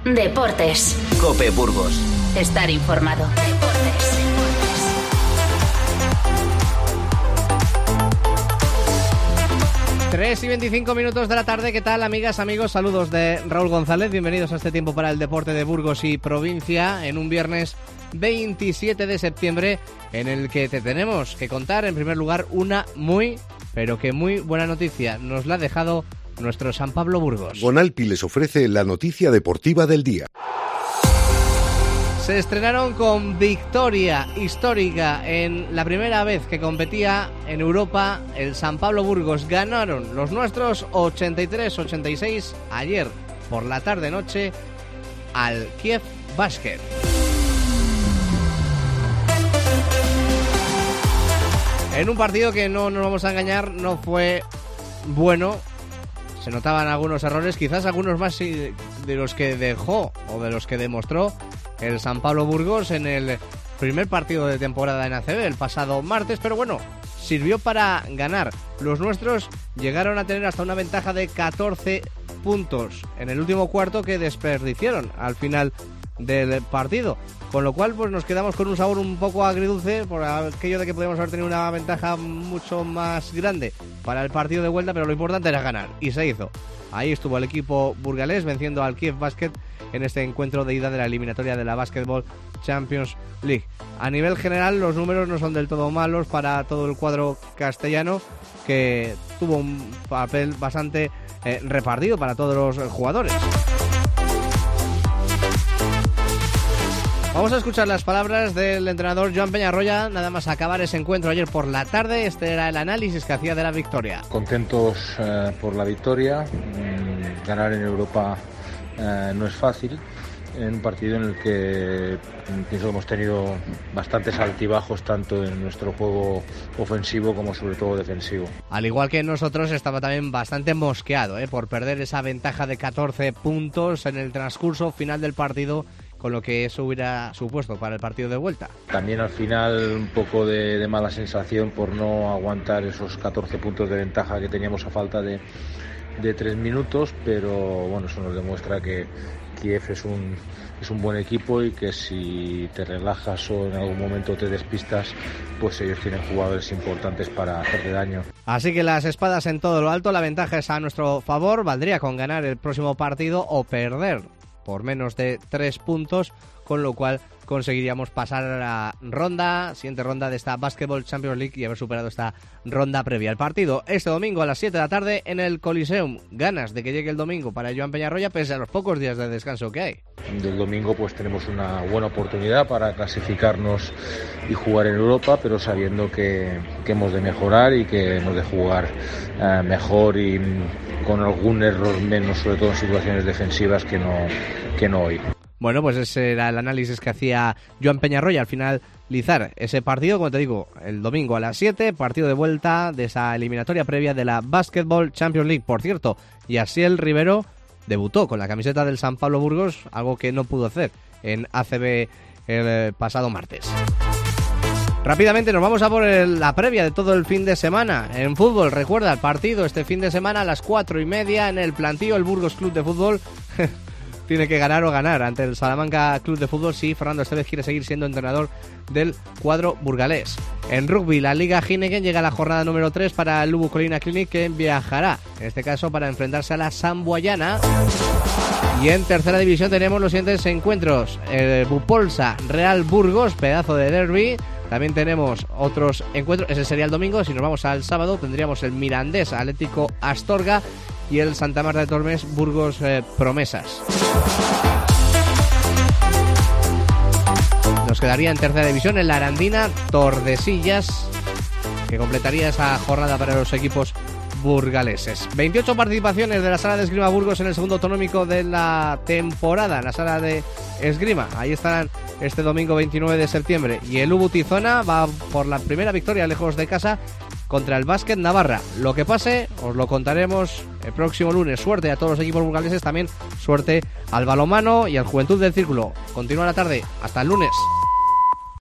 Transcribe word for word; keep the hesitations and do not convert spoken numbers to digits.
Deportes. COPE Burgos. Estar informado. Deportes. tres y veinticinco minutos de la tarde. ¿Qué tal, amigas, amigos? Saludos de Raúl González. Bienvenidos a este tiempo para el deporte de Burgos y provincia en un viernes veintisiete de septiembre, en el que te tenemos que contar, en primer lugar, una muy, pero que muy buena noticia. Nos la ha dejado nuestro San Pablo Burgos. Bonalpi les ofrece la noticia deportiva del día. Se estrenaron con victoria histórica en la primera vez que competía en Europa el San Pablo Burgos. Ganaron los nuestros ochenta y tres a ochenta y seis ayer por la tarde-noche al Kiev Basket. En un partido que, no nos vamos a engañar, no fue bueno. Se notaban algunos errores, quizás algunos más de los que dejó o de los que demostró el San Pablo Burgos en el primer partido de temporada en A C B el pasado martes, pero bueno, sirvió para ganar. Los nuestros llegaron a tener hasta una ventaja de catorce puntos en el último cuarto que desperdiciaron al final del partido, con lo cual pues nos quedamos con un sabor un poco agridulce por aquello de que podíamos haber tenido una ventaja mucho más grande para el partido de vuelta, pero lo importante era ganar y se hizo. Ahí estuvo el equipo burgalés venciendo al Kiev Basket en este encuentro de ida de la eliminatoria de la Basketball Champions League. A nivel general, los números no son del todo malos para todo el cuadro castellano, que tuvo un papel bastante eh, repartido para todos los jugadores. Vamos a escuchar las palabras del entrenador Joan Peñarroya nada más acabar ese encuentro ayer por la tarde. Este era el análisis que hacía de la victoria. Contentos eh, por la victoria. Mm, ganar en Europa eh, no es fácil. En un partido en el que mm, pienso que hemos tenido bastantes altibajos tanto en nuestro juego ofensivo como sobre todo defensivo. Al igual que nosotros, estaba también bastante mosqueado eh, por perder esa ventaja de catorce puntos en el transcurso final del partido, con lo que eso hubiera supuesto para el partido de vuelta. También al final un poco de, de mala sensación por no aguantar esos catorce puntos de ventaja que teníamos a falta de, de tres minutos, pero bueno, eso nos demuestra que Kiev es un, es un buen equipo y que si te relajas o en algún momento te despistas, pues ellos tienen jugadores importantes para hacerte daño. Así que las espadas en todo lo alto, la ventaja es a nuestro favor, valdría con ganar el próximo partido o perder por menos de tres puntos, con lo cual conseguiríamos pasar a la ronda, siguiente ronda de esta Basketball Champions League y haber superado esta ronda previa. El partido este domingo a las siete de la tarde en el Coliseum. Ganas de que llegue el domingo para Joan Peñarroya pese a los pocos días de descanso que hay. Del domingo pues tenemos una buena oportunidad para clasificarnos y jugar en Europa, pero sabiendo que, que hemos de mejorar y que hemos de jugar uh, mejor y con algún error menos, sobre todo en situaciones defensivas, que no, que no hoy. Bueno, pues ese era el análisis que hacía Joan Peñarroya al finalizar ese partido, como te digo, el domingo a las siete, partido de vuelta de esa eliminatoria previa de la Basketball Champions League. Por cierto, Yasiel Rivero debutó con la camiseta del San Pablo Burgos, algo que no pudo hacer en A C B el pasado martes. Rápidamente nos vamos a por el, la previa de todo el fin de semana. En fútbol, recuerda el partido este fin de semana a las cuatro y media en el Plantío, el Burgos Club de Fútbol tiene que ganar o ganar ante el Salamanca Club de Fútbol si Fernando Estevez quiere seguir siendo entrenador del cuadro burgalés. En rugby, la Liga Heineken llega a la jornada número tres para el Lubu Colina Clinic, que viajará, en este caso, para enfrentarse a la Samboyana. Y en tercera división tenemos los siguientes encuentros: el Bupolsa Real Burgos, pedazo de derbi. También tenemos otros encuentros, ese sería el domingo. Si nos vamos al sábado, tendríamos el Mirandés Atlético Astorga y el Santa Marta de Tormes Burgos eh, Promesas. Nos quedaría en tercera división el Arandina Tordesillas, que completaría esa jornada para los equipos burgaleses. veintiocho participaciones de la Sala de Esgrima Burgos en el segundo autonómico de la temporada, en la Sala de Esgrima. Ahí estarán este domingo veintinueve de septiembre. Y el Ubu Tizona va por la primera victoria lejos de casa contra el Básquet Navarra. Lo que pase os lo contaremos el próximo lunes. Suerte a todos los equipos burgaleses, también suerte al balonmano y al Juventud del Círculo. Continúa la tarde, hasta el lunes.